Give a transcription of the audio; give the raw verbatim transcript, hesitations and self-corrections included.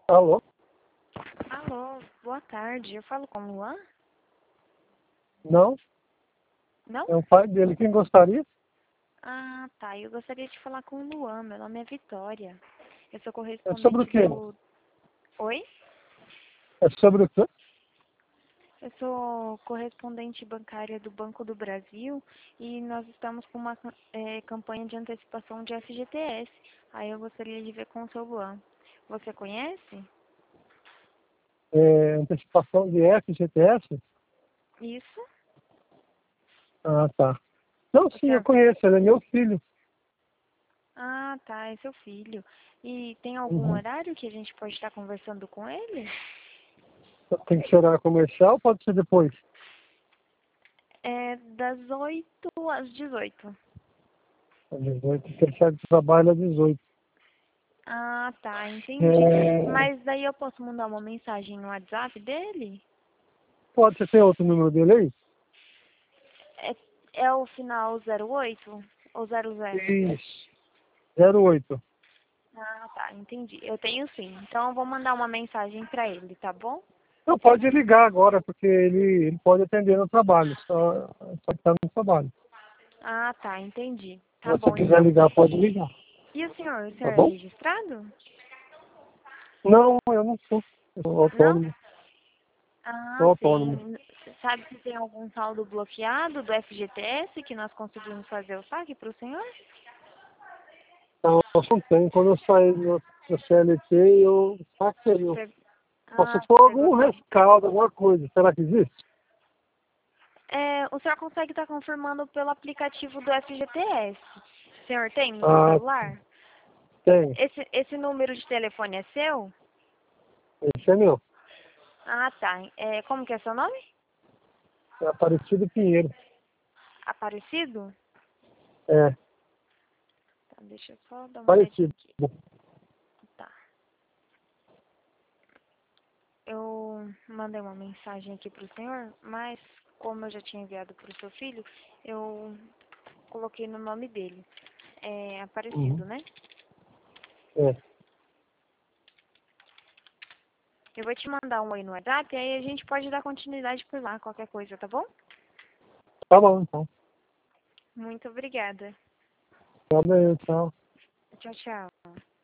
Alô? Alô, boa tarde. Eu falo com o Luan? Não? Não? É o pai dele. Quem gostaria? Ah, tá. Eu gostaria de falar com o Luan. Meu nome é Vitória. Eu sou É sobre o correspondente quê? do... Oi? É sobre o quê? Eu sou correspondente bancária do Banco do Brasil e nós estamos com uma é, campanha de antecipação de F G T S. Aí eu gostaria de ver com o seu Luan. Você conhece? É antecipação de F G T S? Isso? Ah, tá. Não, O sim, eu senhor... conheço. Ele é meu filho. Ah, tá. É seu filho. E tem algum Uhum. horário que a gente pode estar conversando com ele? Tem que ser horário comercial ou pode ser depois? É das oito às dezoito. Às dezoito. Porque ele sai do trabalho às dezoito. Ah, tá, entendi. É... Mas daí eu posso mandar uma mensagem no WhatsApp dele? Pode ser, tem outro número dele aí? É, é o final zero oito ou zero zero? Isso. zero oito. Ah, tá, entendi. Eu tenho sim. Então eu vou mandar uma mensagem pra ele, tá bom? Não, pode ligar agora, porque ele, ele pode atender no trabalho. Só, só que tá no trabalho. Ah, tá, entendi. Se Tá você bom, quiser então. ligar, pode ligar. E o senhor? O Tá senhor é bom? registrado? Não, eu não sou. Eu sou Não? autônomo. Ah, Sou autônomo. sim. Sabe se tem algum saldo bloqueado do F G T S que nós conseguimos fazer o saque pro senhor? Então, eu não tenho. Quando eu saí do, do C L T, eu saquei. Eu, Pe- só se Ah, for pegou algum tudo. rescaldo, alguma coisa. Será que existe? É, o senhor consegue estar confirmando pelo aplicativo do F G T S. O senhor tem no seu Ah, celular? tem. Esse, esse número de telefone é seu? Esse é meu. Ah, tá. É, como que é seu nome? É Aparecido Pinheiro. Aparecido? É, Tá, deixa eu só dar uma olhadinha Aparecido. aqui. Tá. Eu mandei uma mensagem aqui pro senhor, mas como eu já tinha enviado pro seu filho, eu coloquei no nome dele. É Uhum. Aparecido, né? É. Eu vou te mandar um oi no WhatsApp e aí a gente pode dar continuidade por lá, qualquer coisa, tá bom? Tá bom, então. Muito obrigada. Tá bem, tchau. Tchau, tchau.